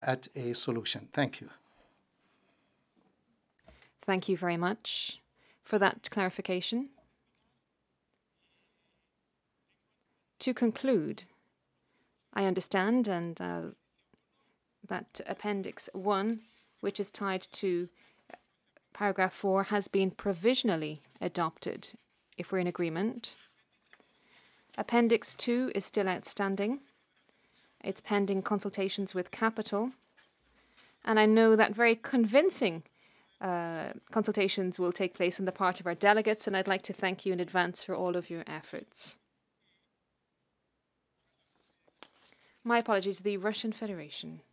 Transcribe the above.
at a solution. Thank you. Thank you very much for that clarification. To conclude, I understand that Appendix 1, which is tied to paragraph 4, has been provisionally adopted, if we're in agreement. Appendix 2 is still outstanding. It's pending consultations with Capital. And I know that very convincing consultations will take place on the part of our delegates, and I'd like to thank you in advance for all of your efforts. My apologies, the Russian Federation.